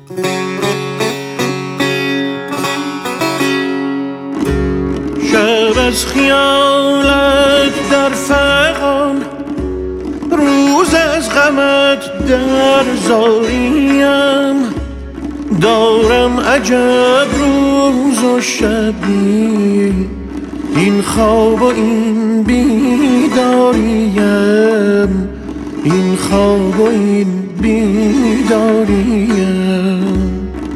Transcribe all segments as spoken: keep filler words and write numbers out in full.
شب از خیالت در فغان، روز از غمت در زاریم. دارم عجب روز و شبی، این خواب و این بیداریم. این خواب و این بیداریم.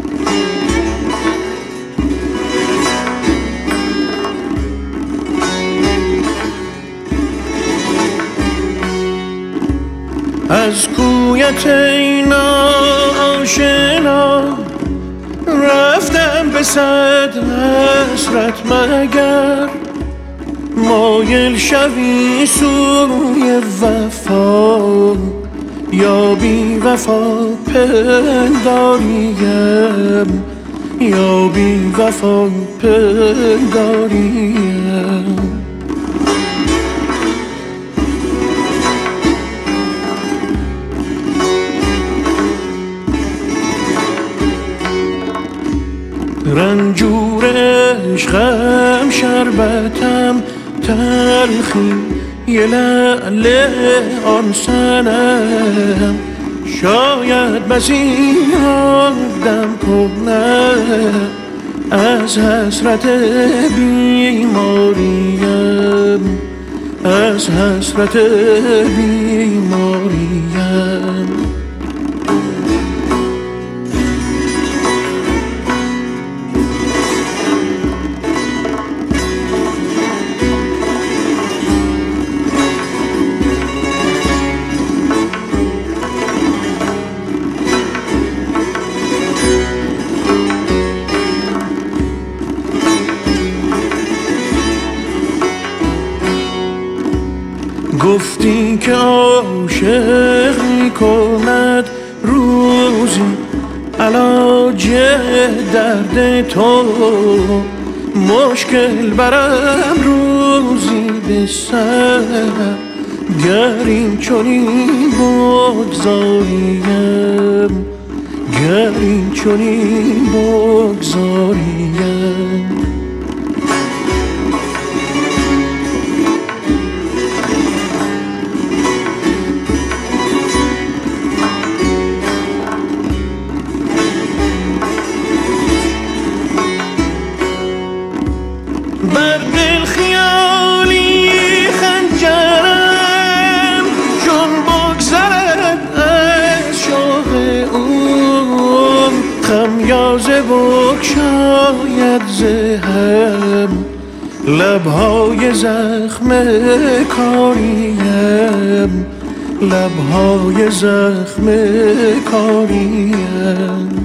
از کویت ای ناآشنا، رفتم به صد حسرت مگر. مایل شوی سوی وفا، یا بی وفا پنداریم. یا بی وفا پنداریم. رنجور عشقم شربتم تلخی، یه لعل آن سنم. شاید بسی دم کنم، از حسرت بیماریم. از حسرت بیماریم. گفتی که عاشق می کند روزی، علاج درد تو. مشکل برم روزی به سر، گر این چنین بگذاریم. گر این چنین بگذاریم. بر دل خیالی خنجرم، چون بگذرد از شوق او. خمیازه بگشاید زهم، لبهای زخم کاریم. لبهای زخم کاریم.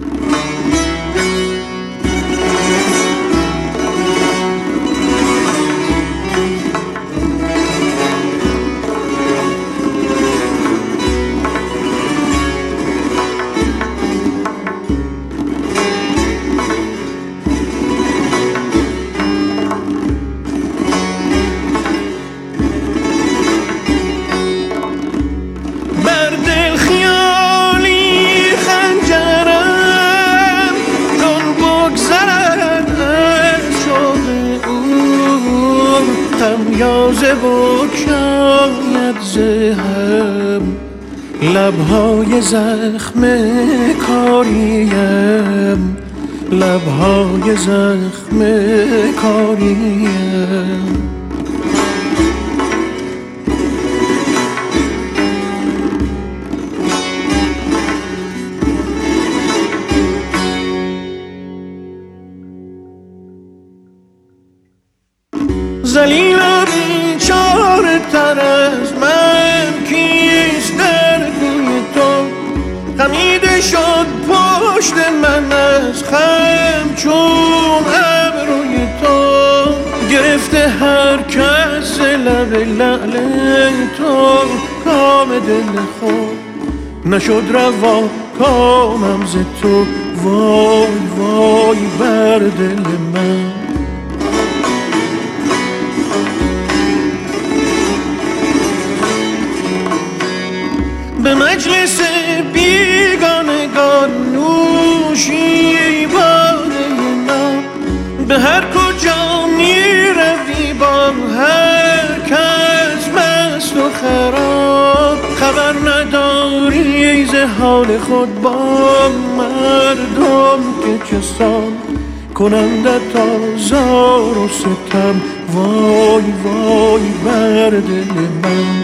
خمیازه بگشاید زهم، لبهای زخم کاریم. لبهای زخم کاریم. ذلیل و بیچاره تر از من کیست در کوی تو؟ خمیده شد پشت من از خم چون ابروی تو. گرفته هر کس لب لعل تو کام دل خود. نشد روا کامم ز تو، وای وای بر دل من. به مجلس بیگانگان نور حال خود با مردم که چه سان کنندت آزار و ستم. وای وای بر دل من.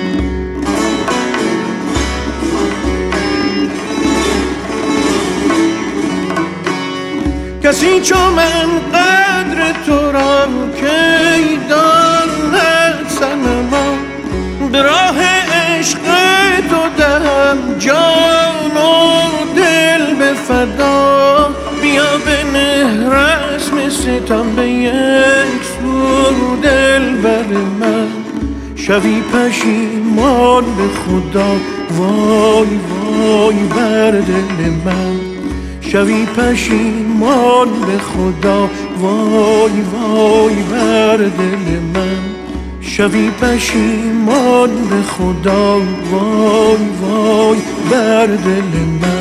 کسی چو من قدر تو را کی داند صنما، به راه عشق تو دهم جان و دل به فدا. بیا بنه رسم ستم به یک سو دل بر من، شوی پشیمان به خدا. وای وای بر دل من، شوی پشیمان به خدا. وای وای بر دل من، شوی پشیمان به خدا. وای وای بر دل من.